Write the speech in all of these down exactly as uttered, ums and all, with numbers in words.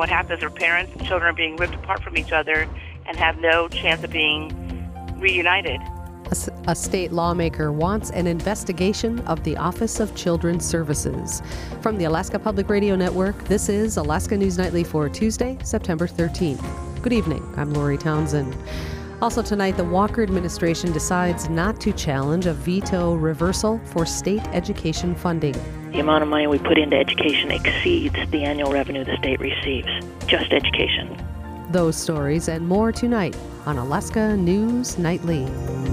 What happens are parents and children are being ripped apart from each other and have no chance of being reunited. A state lawmaker wants an investigation of the Office of Children's Services. From the Alaska Public Radio Network, this is Alaska News Nightly for Tuesday, September thirteenth. Good evening. I'm Lori Townsend. Also tonight, the Walker administration decides not to challenge a veto reversal for state education funding. The amount of money we put into education exceeds the annual revenue the state receives. Just education. Those stories and more tonight on Alaska News Nightly.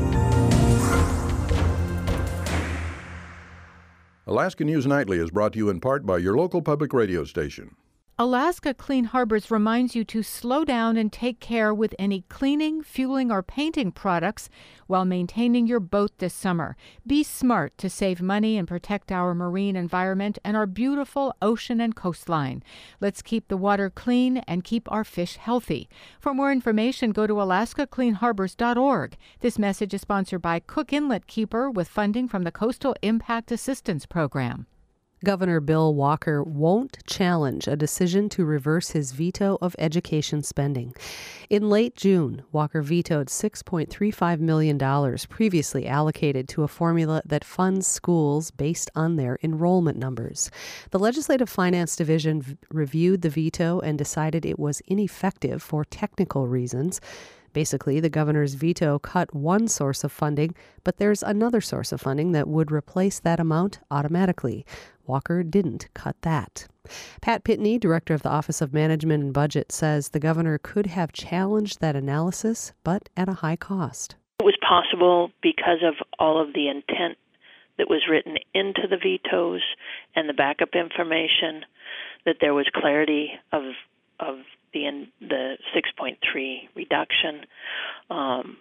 Alaska News Nightly is brought to you in part by your local public radio station. Alaska Clean Harbors reminds you to slow down and take care with any cleaning, fueling, or painting products while maintaining your boat this summer. Be smart to save money and protect our marine environment and our beautiful ocean and coastline. Let's keep the water clean and keep our fish healthy. For more information, go to alaska clean harbors dot org. This message is sponsored by Cook Inlet Keeper with funding from the Coastal Impact Assistance Program. Governor Bill Walker won't challenge a decision to reverse his veto of education spending. In late June, Walker vetoed six point three five million dollars previously allocated to a formula that funds schools based on their enrollment numbers. The Legislative Finance Division v- reviewed the veto and decided it was ineffective for technical reasons. Basically, the governor's veto cut one source of funding, but there's another source of funding that would replace that amount automatically. Walker didn't cut that. Pat Pitney, director of the Office of Management and Budget, says the governor could have challenged that analysis, but at a high cost. It was possible because of all of the intent that was written into the vetoes and the backup information that there was clarity of of the in, the six point three reduction. Um,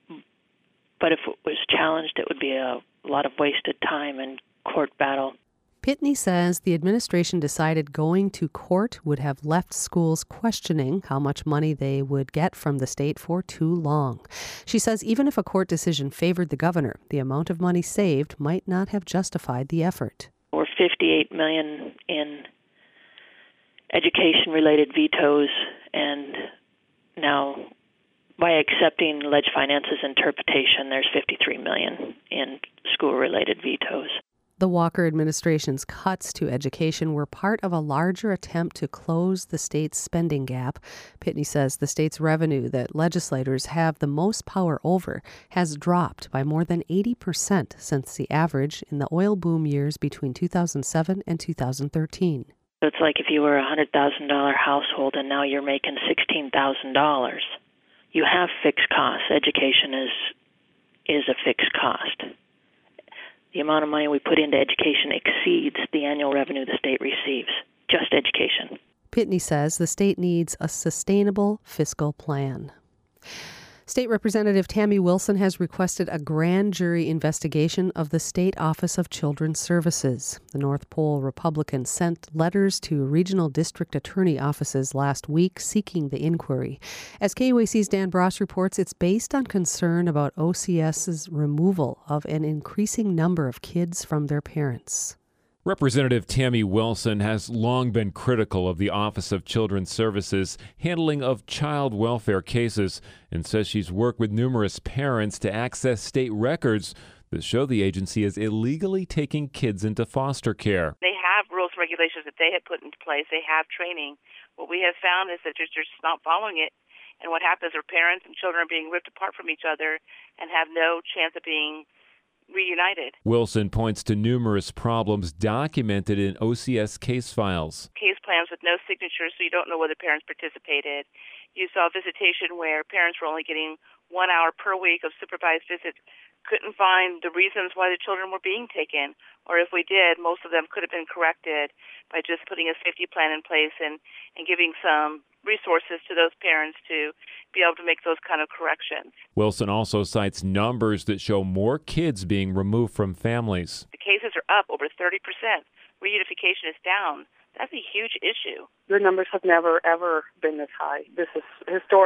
but if it was challenged, it would be a lot of wasted time and court battle. Pitney says the administration decided going to court would have left schools questioning how much money they would get from the state for too long. She says even if a court decision favored the governor, the amount of money saved might not have justified the effort. We're fifty-eight million dollars in education-related vetoes, and now by accepting Leg Finance's interpretation, there's fifty-three million dollars in school-related vetoes. The Walker administration's cuts to education were part of a larger attempt to close the state's spending gap. Pitney says the state's revenue that legislators have the most power over has dropped by more than eighty percent since the average in the oil boom years between two thousand seven and two thousand thirteen. So it's like if you were a one hundred thousand dollars household and now you're making sixteen thousand dollars. You have fixed costs. Education is is a fixed cost. The amount of money we put into education exceeds the annual revenue the state receives. Just education. Pitney says the state needs a sustainable fiscal plan. State Representative Tammy Wilson has requested a grand jury investigation of the State Office of Children's Services. The North Pole Republican sent letters to regional district attorney offices last week seeking the inquiry. As K U A C's Dan Bross reports, it's based on concern about O C S's removal of an increasing number of kids from their parents. Representative Tammy Wilson has long been critical of the Office of Children's Services' handling of child welfare cases and says she's worked with numerous parents to access state records that show the agency is illegally taking kids into foster care. They have rules and regulations that they have put into place. They have training. What we have found is that they're just not following it. And what happens are parents and children are being ripped apart from each other and have no chance of being reunited. Wilson points to numerous problems documented in O C S case files. Case plans with no signatures, so you don't know whether parents participated. You saw visitation where parents were only getting one hour per week of supervised visit, couldn't find the reasons why the children were being taken, or if we did, most of them could have been corrected by just putting a safety plan in place and, and giving some resources to those parents to be able to make those kind of corrections. Wilson also cites numbers that show more kids being removed from families. The cases are up over thirty percent. Reunification is down. That's a huge issue. The numbers have never, ever been this high. This is historic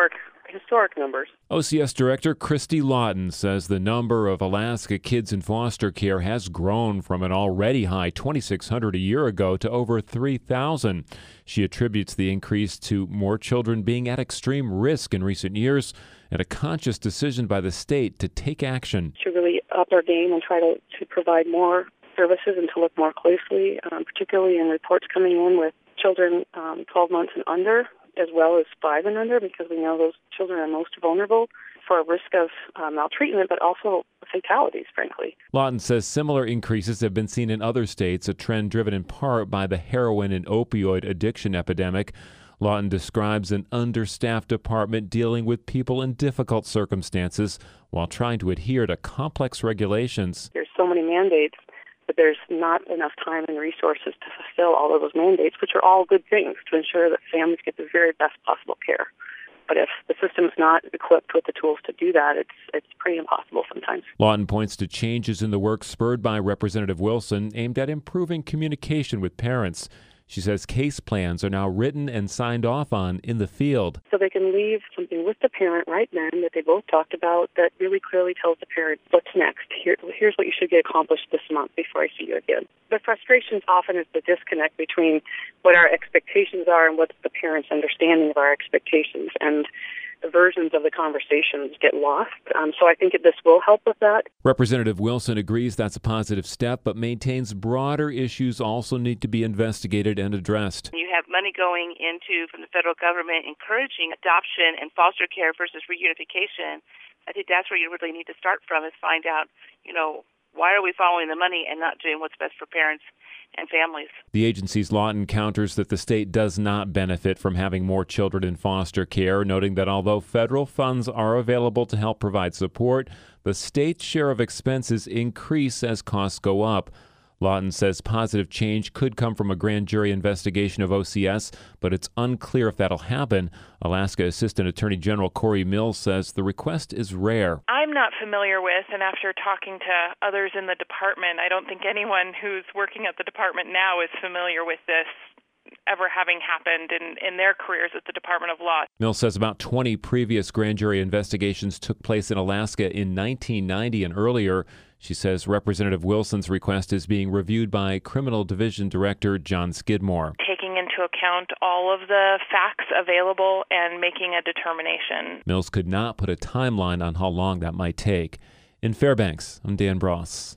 historic numbers. O C S Director Christy Lawton says the number of Alaska kids in foster care has grown from an already high twenty-six hundred a year ago to over three thousand. She attributes the increase to more children being at extreme risk in recent years and a conscious decision by the state to take action. To really up our game and try to, to provide more services and to look more closely, um, particularly in reports coming in with children um, twelve months and under, as well as five and under, because we know those children are most vulnerable for a risk of uh, maltreatment, but also fatalities, frankly. Lawton says similar increases have been seen in other states, a trend driven in part by the heroin and opioid addiction epidemic. Lawton describes an understaffed department dealing with people in difficult circumstances while trying to adhere to complex regulations. There's so many mandates, but there's not enough time and resources to fulfill all of those mandates, which are all good things to ensure that families get the very best possible care. But if the system is not equipped with the tools to do that, it's it's pretty impossible sometimes. Lawton points to changes in the work spurred by Representative Wilson aimed at improving communication with parents. She says case plans are now written and signed off on in the field. So they can leave something with the parent right then that they both talked about that really clearly tells the parent what's next. Here, here's what you should get accomplished this month before I see you again. The frustration often is the disconnect between what our expectations are and what's the parent's understanding of our expectations. And the versions of the conversations get lost. Um, so I think this will help with that. Representative Wilson agrees that's a positive step, but maintains broader issues also need to be investigated and addressed. You have money going into, from the federal government, encouraging adoption and foster care versus reunification. I think that's where you really need to start from, is find out, you know, why are we following the money and not doing what's best for parents and families? The agency's Lawton counters that the state does not benefit from having more children in foster care, noting that although federal funds are available to help provide support, the state's share of expenses increase as costs go up. Lawton says positive change could come from a grand jury investigation of O C S, but it's unclear if that'll happen. Alaska Assistant Attorney General Corey Mills says the request is rare. I'm not familiar with, and after talking to others in the department, I don't think anyone who's working at the department now is familiar with this ever having happened in, in their careers at the Department of Law. Mills says about twenty previous grand jury investigations took place in Alaska in nineteen ninety and earlier. She says Representative Wilson's request is being reviewed by Criminal Division Director John Skidmore. Taking into account all of the facts available and making a determination. Mills could not put a timeline on how long that might take. In Fairbanks, I'm Dan Bross.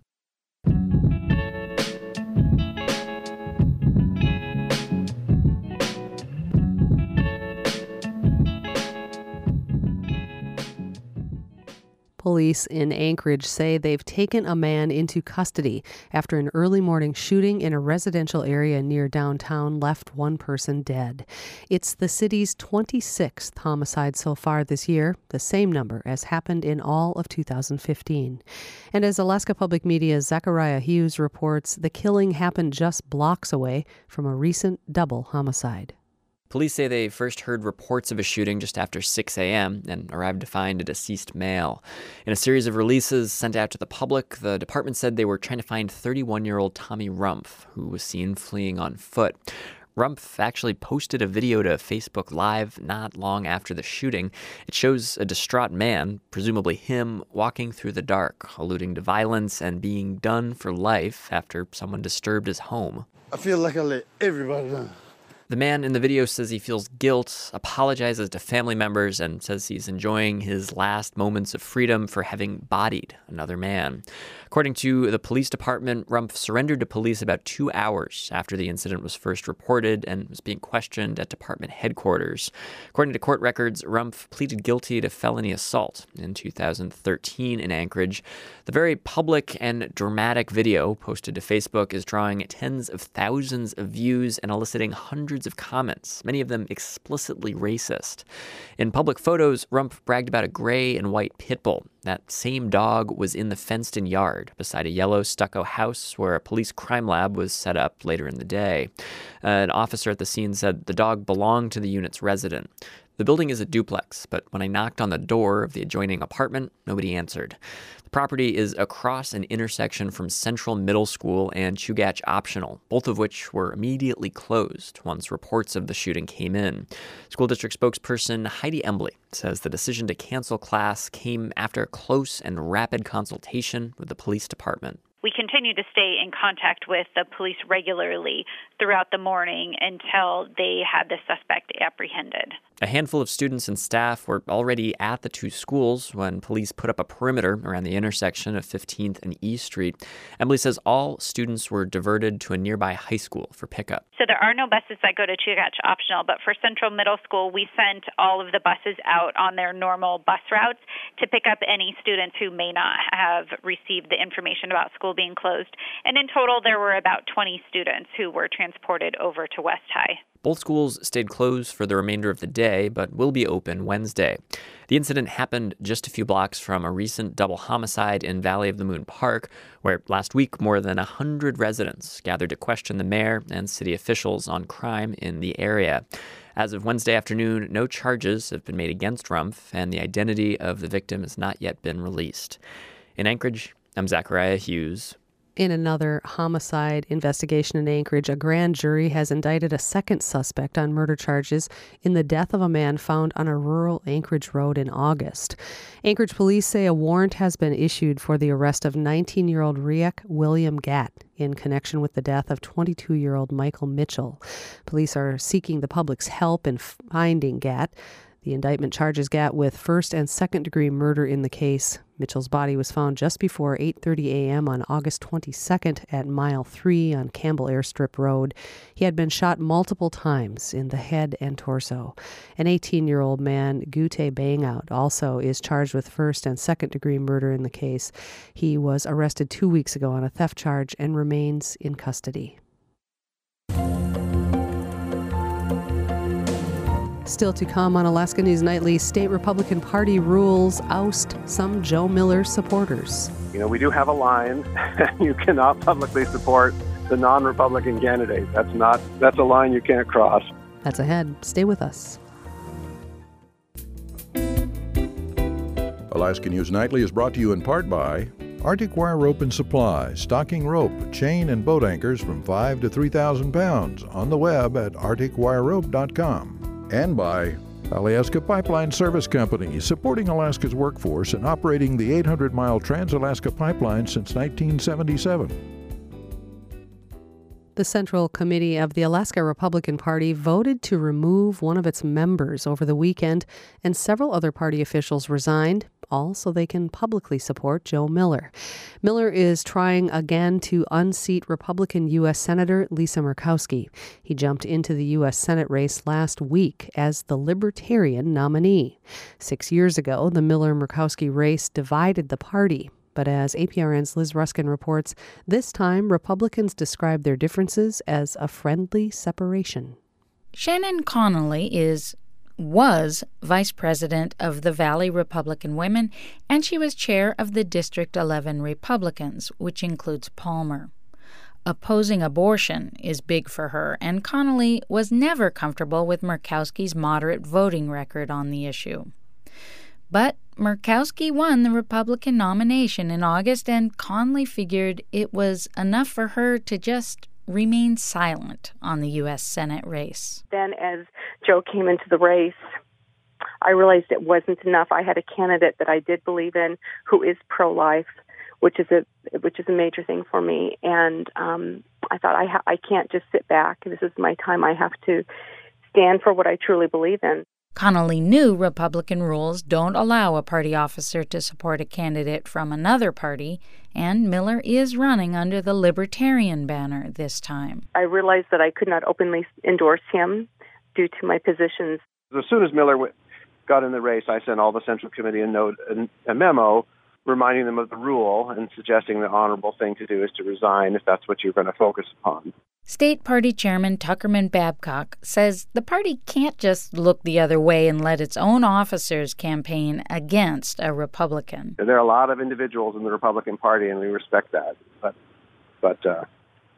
Police in Anchorage say they've taken a man into custody after an early morning shooting in a residential area near downtown left one person dead. It's the city's twenty-sixth homicide so far this year, the same number as happened in all of two thousand fifteen. And as Alaska Public Media's Zachariah Hughes reports, the killing happened just blocks away from a recent double homicide. Police say they first heard reports of a shooting just after six a.m. and arrived to find a deceased male. In a series of releases sent out to the public, the department said they were trying to find thirty-one-year-old Tommy Rumpf, who was seen fleeing on foot. Rumpf actually posted a video to Facebook Live not long after the shooting. It shows a distraught man, presumably him, walking through the dark, alluding to violence and being done for life after someone disturbed his home. I feel like I let everybody down. The man in the video says he feels guilt, apologizes to family members, and says he's enjoying his last moments of freedom for having bodied another man. According to the police department, Rumpf surrendered to police about two hours after the incident was first reported and was being questioned at department headquarters. According to court records, Rumpf pleaded guilty to felony assault in two thousand thirteen in Anchorage. The very public and dramatic video posted to Facebook is drawing tens of thousands of views and eliciting hundreds of comments, many of them explicitly racist. In public photos, Rumpf bragged about a gray and white pit bull. That same dog was in the fenced-in yard beside a yellow stucco house where a police crime lab was set up later in the day. An officer at the scene said the dog belonged to the unit's resident. The building is a duplex, but when I knocked on the door of the adjoining apartment, nobody answered. The property is across an intersection from Central Middle School and Chugach Optional, both of which were immediately closed once reports of the shooting came in. School district spokesperson Heidi Embley says the decision to cancel class came after close and rapid consultation with the police department. We continue to stay in contact with the police regularly throughout the morning until they had the suspect apprehended. A handful of students and staff were already at the two schools when police put up a perimeter around the intersection of fifteenth and E Street. Emily says all students were diverted to a nearby high school for pickup. So there are no buses that go to Chugach Optional, but for Central Middle School, we sent all of the buses out on their normal bus routes to pick up any students who may not have received the information about school being closed. And in total, there were about twenty students who were transported over to West High. Both schools stayed closed for the remainder of the day, but will be open Wednesday. The incident happened just a few blocks from a recent double homicide in Valley of the Moon Park, where last week more than one hundred residents gathered to question the mayor and city officials on crime in the area. As of Wednesday afternoon, no charges have been made against Rumpf, and the identity of the victim has not yet been released. In Anchorage, I'm Zachariah Hughes. In another homicide investigation in Anchorage, a grand jury has indicted a second suspect on murder charges in the death of a man found on a rural Anchorage road in August. Anchorage police say a warrant has been issued for the arrest of nineteen-year-old Riek William Gatt in connection with the death of twenty-two-year-old Michael Mitchell. Police are seeking the public's help in finding Gatt. The indictment charges Gatt with first and second degree murder in the case. Mitchell's body was found just before eight thirty a.m. on August twenty-second at Mile three on Campbell Airstrip Road. He had been shot multiple times in the head and torso. An eighteen-year-old man, Gute Bangout, also is charged with first and second degree murder in the case. He was arrested two weeks ago on a theft charge and remains in custody. Still to come on Alaska News Nightly, state Republican Party rules oust some Joe Miller supporters. You know, we do have a line. You cannot publicly support the non-Republican candidate. That's not, that's a line you can't cross. That's ahead. Stay with us. Alaska News Nightly is brought to you in part by Arctic Wire Rope and Supply, stocking rope, chain, and boat anchors from five to three thousand pounds on the web at arctic wire rope dot com. And by Alaska Pipeline Service Company, supporting Alaska's workforce and operating the eight hundred mile Trans-Alaska Pipeline since nineteen seventy-seven. The Central Committee of the Alaska Republican Party voted to remove one of its members over the weekend, and several other party officials resigned, all so they can publicly support Joe Miller. Miller is trying again to unseat Republican U S Senator Lisa Murkowski. He jumped into the U S Senate race last week as the Libertarian nominee. Six years ago, the Miller-Murkowski race divided the party. But as A P R N's Liz Ruskin reports, this time Republicans describe their differences as a friendly separation. Shannon Connolly is was vice president of the Valley Republican Women, and she was chair of the District eleven Republicans, which includes Palmer. Opposing abortion is big for her, and Connolly was never comfortable with Murkowski's moderate voting record on the issue. But Murkowski won the Republican nomination in August, and Connolly figured it was enough for her to just remain silent on the U S Senate race. Then as Joe came into the race, I realized it wasn't enough. I had a candidate that I did believe in who is pro-life, which is a which is a major thing for me. And um, I thought I ha- I can't just sit back. This is my time. I have to stand for what I truly believe in. Connolly knew Republican rules don't allow a party officer to support a candidate from another party, and Miller is running under the Libertarian banner this time. I realized that I could not openly endorse him due to my positions. As soon as Miller got in the race, I sent all the Central Committee a note, a memo reminding them of the rule and suggesting the honorable thing to do is to resign if that's what you're going to focus upon. State Party Chairman Tuckerman Babcock says the party can't just look the other way and let its own officers campaign against a Republican. There are a lot of individuals in the Republican Party, and we respect that. But, but uh,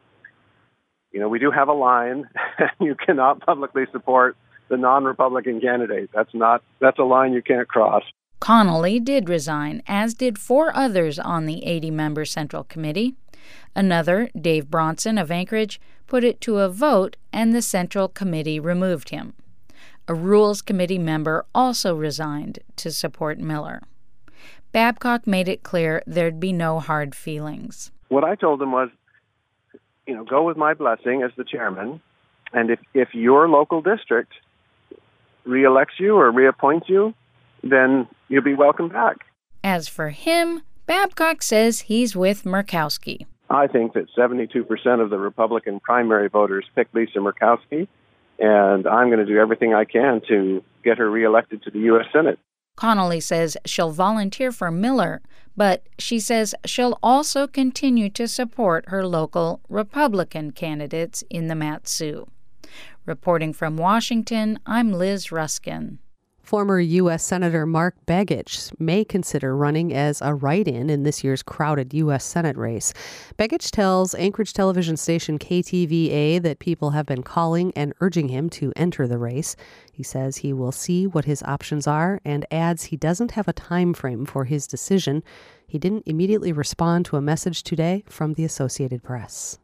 you know, we do have a line. You cannot publicly support the non-Republican candidate. That's not. That's a line you can't cross. Connolly did resign, as did four others on the eighty-member Central Committee. Another, Dave Bronson of Anchorage, put it to a vote, and the Central Committee removed him. A Rules Committee member also resigned to support Miller. Babcock made it clear there'd be no hard feelings. What I told them was, you know, go with my blessing as the chairman, and if, if your local district reelects you or reappoints you, then you'll be welcome back. As for him, Babcock says he's with Murkowski. I think that seventy-two percent of the Republican primary voters picked Lisa Murkowski, and I'm going to do everything I can to get her reelected to the U S Senate. Connolly says she'll volunteer for Miller, but she says she'll also continue to support her local Republican candidates in the Mat-Su. Reporting from Washington, I'm Liz Ruskin. Former U S Senator Mark Begich may consider running as a write-in in this year's crowded U S Senate race. Begich tells Anchorage television station K T V A that people have been calling and urging him to enter the race. He says he will see what his options are and adds he doesn't have a time frame for his decision. He didn't immediately respond to a message today from the Associated Press.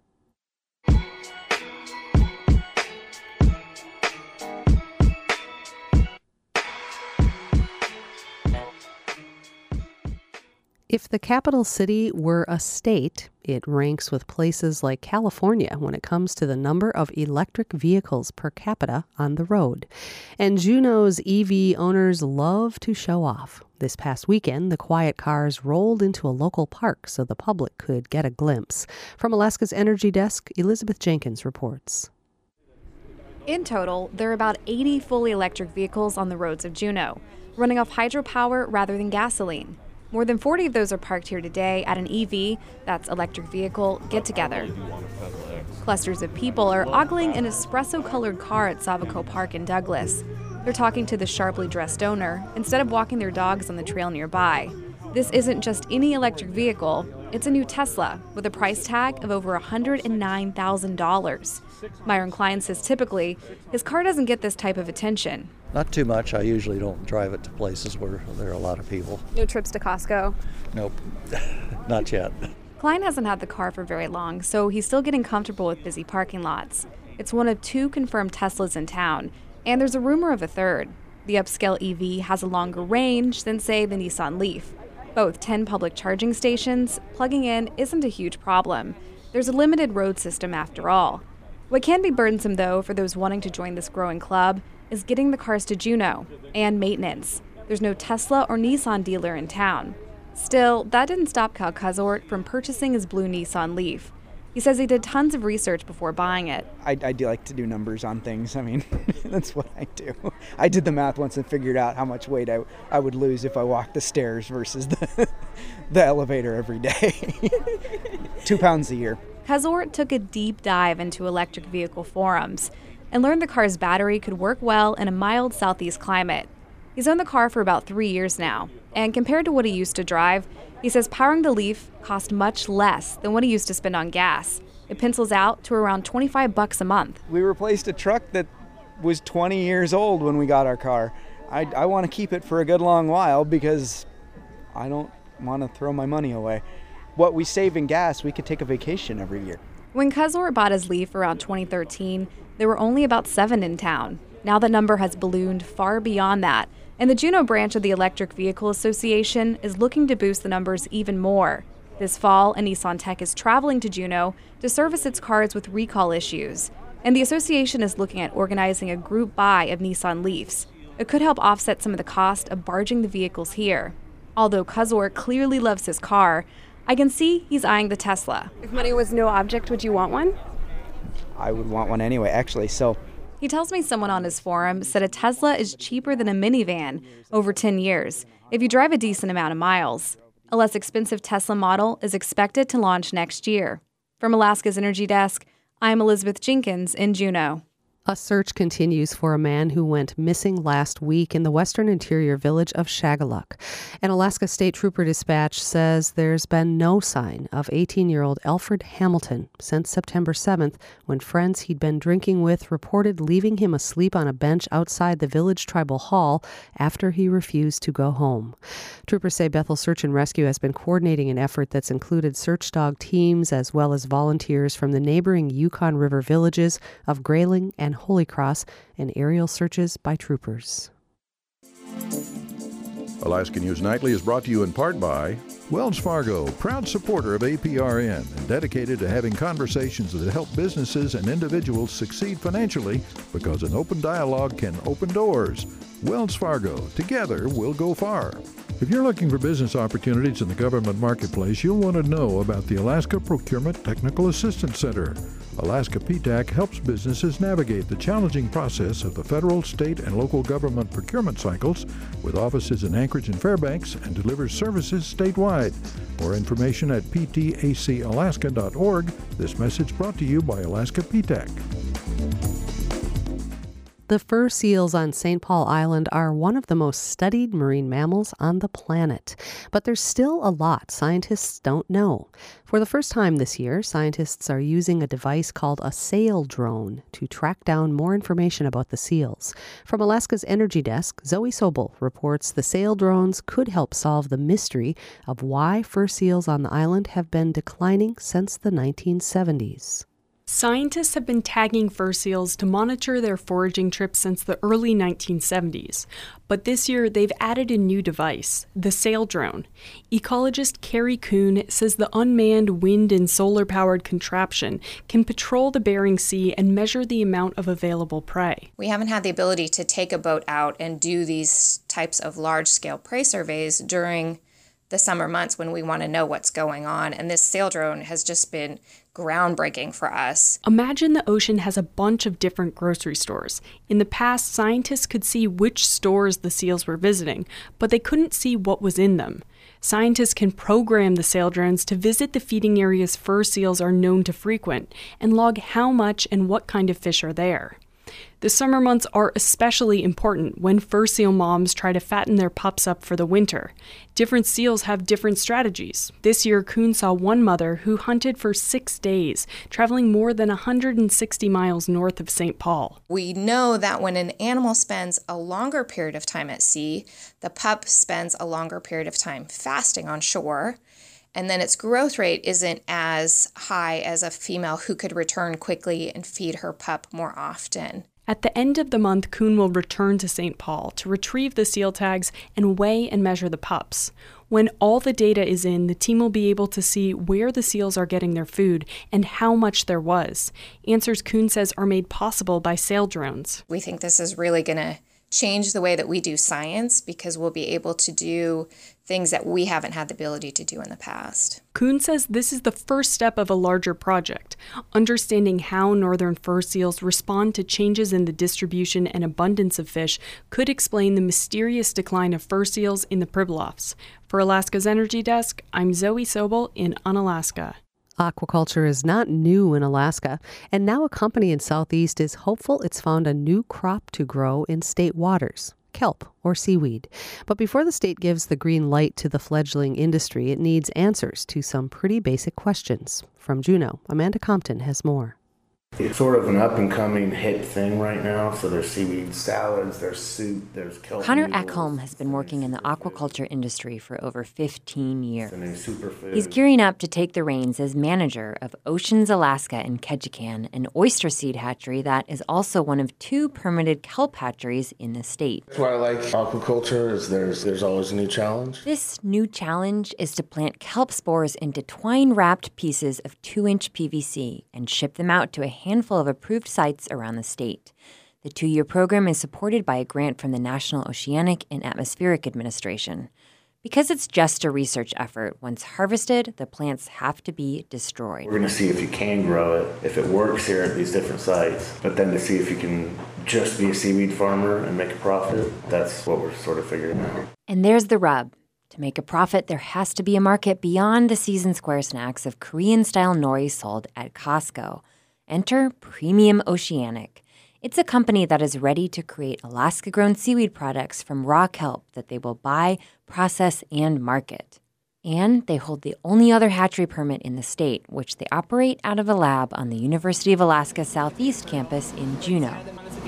If the capital city were a state, it ranks with places like California when it comes to the number of electric vehicles per capita on the road. And Juneau's E V owners love to show off. This past weekend, the quiet cars rolled into a local park so the public could get a glimpse. From Alaska's Energy Desk, Elizabeth Jenkins reports. In total, there are about eighty fully electric vehicles on the roads of Juneau, running off hydropower rather than gasoline. More than forty of those are parked here today at an E V, that's electric vehicle, get-together. Clusters of people are ogling an espresso-colored car at Savaco Park in Douglas. They're talking to the sharply dressed owner instead of walking their dogs on the trail nearby. This isn't just any electric vehicle, it's a new Tesla with a price tag of over one hundred nine thousand dollars. Myron Klein says typically, his car doesn't get this type of attention. Not too much. I usually don't drive it to places where there are a lot of people. No trips to Costco? Nope, not yet. Klein hasn't had the car for very long, so he's still getting comfortable with busy parking lots. It's one of two confirmed Teslas in town, and there's a rumor of a third. The upscale E V has a longer range than, say, the Nissan Leaf. Both ten public charging stations, plugging in isn't a huge problem. There's a limited road system after all. What can be burdensome, though, for those wanting to join this growing club is getting the cars to Juneau and maintenance. There's no Tesla or Nissan dealer in town. Still, that didn't stop Cal Cuzort from purchasing his blue Nissan Leaf. He says he did tons of research before buying it. I, I do like to do numbers on things. I mean, that's what I do. I did the math once and figured out how much weight I, I would lose if I walked the stairs versus the, the elevator every day. Two pounds a year. Cuzort took a deep dive into electric vehicle forums and learned the car's battery could work well in a mild southeast climate. He's owned the car for about three years now, and compared to what he used to drive, he says powering the Leaf cost much less than what he used to spend on gas. It pencils out to around twenty-five bucks a month. We replaced a truck that was twenty years old when we got our car. I, I want to keep it for a good long while because I don't want to throw my money away. What we save in gas, we could take a vacation every year. When Cuzort bought his Leaf around twenty thirteen, there were only about seven in town. Now the number has ballooned far beyond that, and the Juneau branch of the Electric Vehicle Association is looking to boost the numbers even more. This fall, a Nissan Tech is traveling to Juneau to service its cars with recall issues, and the association is looking at organizing a group buy of Nissan Leafs. It could help offset some of the cost of barging the vehicles here. Although Cuzort clearly loves his car, I can see he's eyeing the Tesla. If money was no object, would you want one? I would want one anyway, actually, so... He tells me someone on his forum said a Tesla is cheaper than a minivan over ten years, if you drive a decent amount of miles. A less expensive Tesla model is expected to launch next year. From Alaska's Energy Desk, I'm Elizabeth Jenkins in Juneau. A search continues for a man who went missing last week in the western interior village of Shagaluk. An Alaska State Trooper dispatch says there's been no sign of eighteen-year-old Alfred Hamilton since September seventh, when friends he'd been drinking with reported leaving him asleep on a bench outside the village tribal hall after he refused to go home. Troopers say Bethel Search and Rescue has been coordinating an effort that's included search dog teams as well as volunteers from the neighboring Yukon River villages of Grayling and Holy Cross, and aerial searches by troopers. Alaska News Nightly is brought to you in part by Wells Fargo, proud supporter of A P R N and dedicated to having conversations that help businesses and individuals succeed financially, because an open dialogue can open doors. Wells Fargo, together we'll go far. If you're looking for business opportunities in the government marketplace, you'll want to know about the Alaska Procurement Technical Assistance Center. Alaska P TAC helps businesses navigate the challenging process of the federal, state, and local government procurement cycles with offices in Anchorage and Fairbanks, and delivers services statewide. More information at p t a c alaska dot org. This message brought to you by Alaska P TAC. The fur seals on Saint Paul Island are one of the most studied marine mammals on the planet. But there's still a lot scientists don't know. For the first time this year, scientists are using a device called a sail drone to track down more information about the seals. From Alaska's Energy Desk, Zoe Sobel reports the sail drones could help solve the mystery of why fur seals on the island have been declining since the nineteen seventies. Scientists have been tagging fur seals to monitor their foraging trips since the early nineteen seventies. But this year, they've added a new device, the sail drone. Ecologist Carrie Kuhn says the unmanned wind and solar-powered contraption can patrol the Bering Sea and measure the amount of available prey. We haven't had the ability to take a boat out and do these types of large-scale prey surveys during the summer months when we want to know what's going on, and this sail drone has just been groundbreaking for us. Imagine the ocean has a bunch of different grocery stores. In the past, scientists could see which stores the seals were visiting, but they couldn't see what was in them. Scientists can program the sail drones to visit the feeding areas fur seals are known to frequent and log how much and what kind of fish are there. The summer months are especially important when fur seal moms try to fatten their pups up for the winter. Different seals have different strategies. This year, Kuhn saw one mother who hunted for six days, traveling more than one hundred sixty miles north of Saint Paul. We know that when an animal spends a longer period of time at sea, the pup spends a longer period of time fasting on shore, and then its growth rate isn't as high as a female who could return quickly and feed her pup more often. At the end of the month, Kuhn will return to Saint Paul to retrieve the seal tags and weigh and measure the pups. When all the data is in, the team will be able to see where the seals are getting their food and how much there was. Answers, Kuhn says, are made possible by sail drones. We think this is really going to change the way that we do science, because we'll be able to do things that we haven't had the ability to do in the past. Kuhn says this is the first step of a larger project. Understanding how northern fur seals respond to changes in the distribution and abundance of fish could explain the mysterious decline of fur seals in the Pribilofs. For Alaska's Energy Desk, I'm Zoe Sobel in Unalaska. Aquaculture is not new in Alaska, and now a company in Southeast is hopeful it's found a new crop to grow in state waters, kelp or seaweed. But before the state gives the green light to the fledgling industry, it needs answers to some pretty basic questions. From Juneau, Amanda Compton has more. It's sort of an up-and-coming hip thing right now, so there's seaweed salads, there's soup, there's kelp. Connor Ekholm has been working in the aquaculture industry for over fifteen years. He's gearing up to take the reins as manager of Oceans Alaska in Ketchikan, an oyster seed hatchery that is also one of two permitted kelp hatcheries in the state. That's why I like aquaculture, is there's, there's always a new challenge. This new challenge is to plant kelp spores into twine-wrapped pieces of two-inch P V C and ship them out to a handful of approved sites around the state. The two-year program is supported by a grant from the National Oceanic and Atmospheric Administration. Because it's just a research effort, once harvested, the plants have to be destroyed. We're going to see if you can grow it, if it works here at these different sites, but then to see if you can just be a seaweed farmer and make a profit. That's what we're sort of figuring out. And there's the rub. To make a profit, there has to be a market beyond the season square snacks of Korean-style nori sold at Costco. Enter Premium Oceanic. It's a company that is ready to create Alaska-grown seaweed products from raw kelp that they will buy, process, and market. And they hold the only other hatchery permit in the state, which they operate out of a lab on the University of Alaska Southeast campus in Juneau.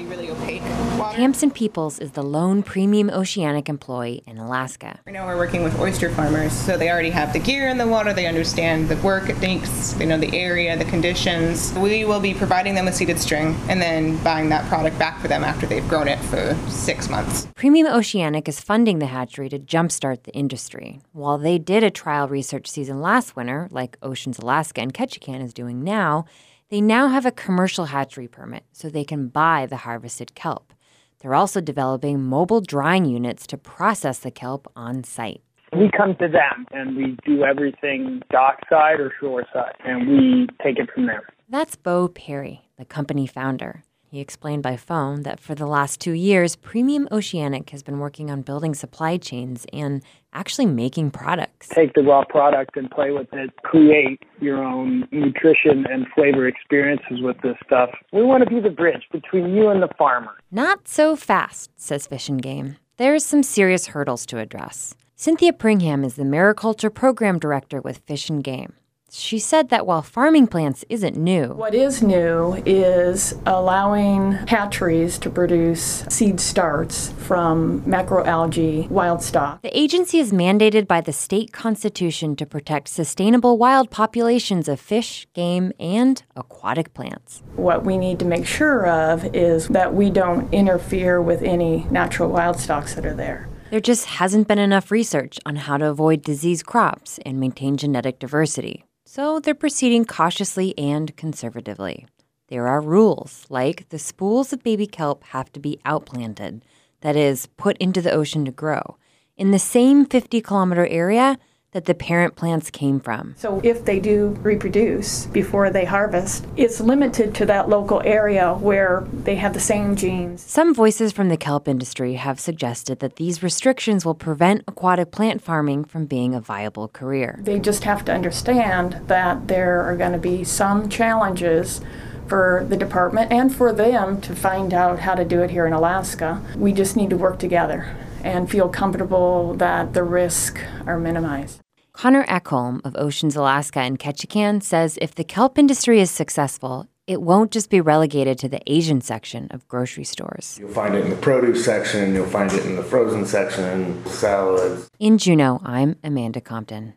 Tamsin Peoples is the lone premium oceanic employee in Alaska. Right now we're working with oyster farmers, so they already have the gear in the water, they understand the work techniques, they know the area, the conditions. We will be providing them with seeded string and then buying that product back for them after they've grown it for six months. Premium Oceanic is funding the hatchery to jumpstart the industry. While they did a trial research season last winter, like Oceans Alaska and Ketchikan is doing now, they now have a commercial hatchery permit so they can buy the harvested kelp. They're also developing mobile drying units to process the kelp on site. We come to them and we do everything dockside or shoreside, and we take it from there. That's Bo Perry, the company founder. He explained by phone that for the last two years, Premium Oceanic has been working on building supply chains and actually making products. Take the raw product and play with it. Create your own nutrition and flavor experiences with this stuff. We want to be the bridge between you and the farmer. Not so fast, says Fish and Game. There's some serious hurdles to address. Cynthia Pringham is the mariculture program director with Fish and Game. She said that while farming plants isn't new, what is new is allowing hatcheries to produce seed starts from macroalgae wild stock. The agency is mandated by the state constitution to protect sustainable wild populations of fish, game, and aquatic plants. What we need to make sure of is that we don't interfere with any natural wild stocks that are there. There just hasn't been enough research on how to avoid disease crops and maintain genetic diversity. So they're proceeding cautiously and conservatively. There are rules, like the spools of baby kelp have to be outplanted, that is, put into the ocean to grow, in the same fifty-kilometer area that the parent plants came from. So if they do reproduce before they harvest, it's limited to that local area where they have the same genes. Some voices from the kelp industry have suggested that these restrictions will prevent aquatic plant farming from being a viable career. They just have to understand that there are going to be some challenges for the department and for them to find out how to do it here in Alaska. We just need to work together and feel comfortable that the risks are minimized. Connor Ekholm of Oceans Alaska and Ketchikan says if the kelp industry is successful, it won't just be relegated to the Asian section of grocery stores. You'll find it in the produce section, you'll find it in the frozen section, salads. In Juneau, I'm Amanda Compton.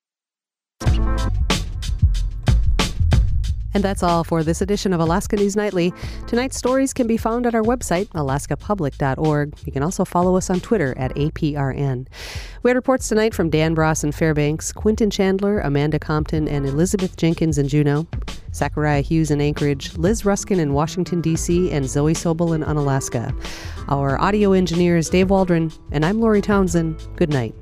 And that's all for this edition of Alaska News Nightly. Tonight's stories can be found at our website, alaska public dot org. You can also follow us on Twitter at A P R N. We had reports tonight from Dan Bross in Fairbanks, Quentin Chandler, Amanda Compton, and Elizabeth Jenkins in Juneau, Zachariah Hughes in Anchorage, Liz Ruskin in Washington, D C, and Zoe Sobel in Unalaska. Our audio engineer is Dave Waldron, and I'm Lori Townsend. Good night.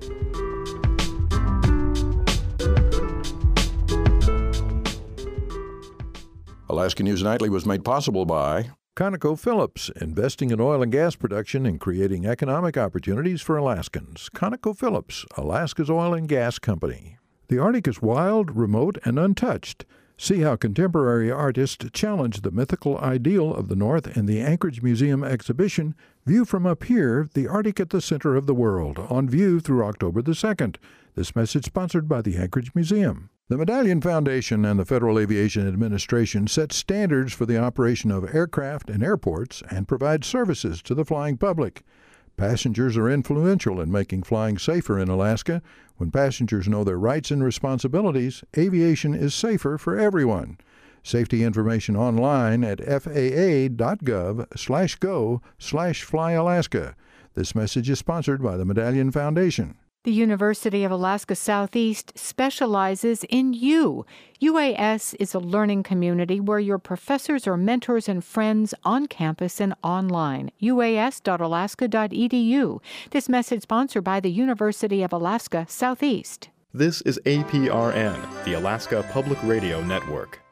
Alaska News Nightly was made possible by ConocoPhillips, investing in oil and gas production and creating economic opportunities for Alaskans. ConocoPhillips, Alaska's oil and gas company. The Arctic is wild, remote, and untouched. See how contemporary artists challenge the mythical ideal of the North in the Anchorage Museum exhibition, View from Up Here, the Arctic at the Center of the World, on view through October the second. This message sponsored by the Anchorage Museum. The Medallion Foundation and the Federal Aviation Administration set standards for the operation of aircraft and airports and provide services to the flying public. Passengers are influential in making flying safer in Alaska. When passengers know their rights and responsibilities, aviation is safer for everyone. Safety information online at F A A dot gov slash go slash fly Alaska. This message is sponsored by the Medallion Foundation. The University of Alaska Southeast specializes in you. U A S is a learning community where your professors are mentors and friends on campus and online. U A S dot alaska dot e d u. This message sponsored by the University of Alaska Southeast. This is A P R N, the Alaska Public Radio Network.